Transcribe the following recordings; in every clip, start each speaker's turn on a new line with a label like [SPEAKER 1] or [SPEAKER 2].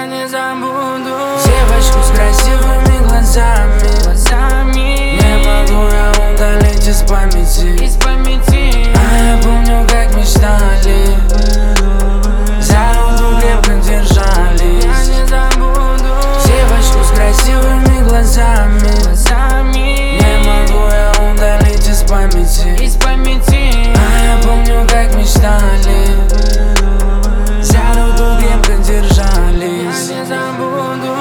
[SPEAKER 1] Я не забуду девочку с красивыми глазами. Не могу я удалить из памяти. А я помню, как мечтали, за руку крепко держались. Я не забуду девочку с красивыми глазами. Не могу я удалить из памяти. А я помню, как мечтали, за руку крепко держались. Я не забуду.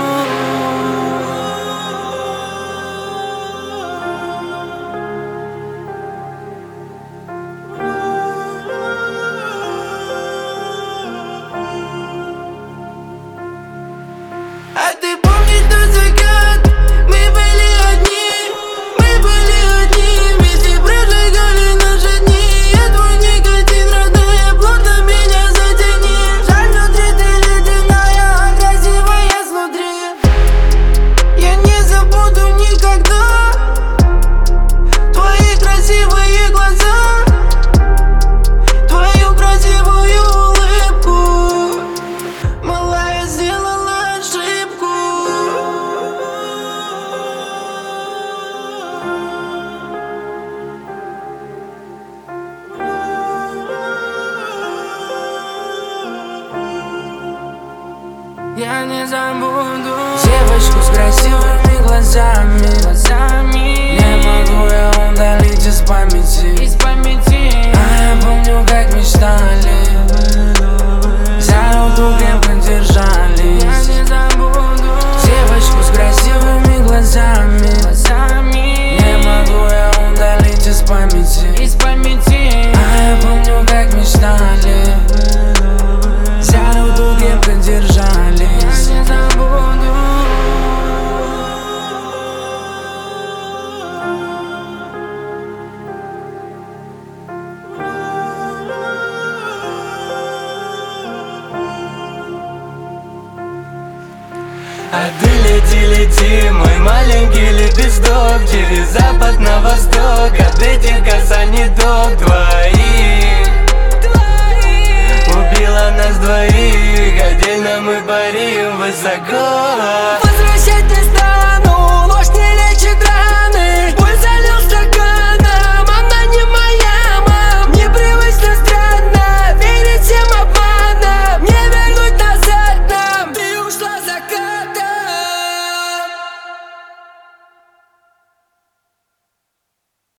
[SPEAKER 1] А ты помнишь тот закат? Мы были одни, вместе прожигали наши дни. Я твой никотин, родная, плотно меня затяни. Жаль, внутри ты ледяная, красивая снутри. Я не забуду никогда твои красивые глаза, твою красивую улыбку. Малая, сделала ошибку. Я не забуду девочку с красивыми глазами. Не могу я удалить из памяти. А я помню, как мечтали, за руку крепко держались. Я не забуду девочку с красивыми глазами. Не могу я удалить из памяти. А я помню, как мечтали, за руку крепко держались. Я не забуду.
[SPEAKER 2] А ты лети, мой маленький лепесток, через запад на восток, от этих касаний до твоих. Убила нас двоих, отдельно мы парим высоко.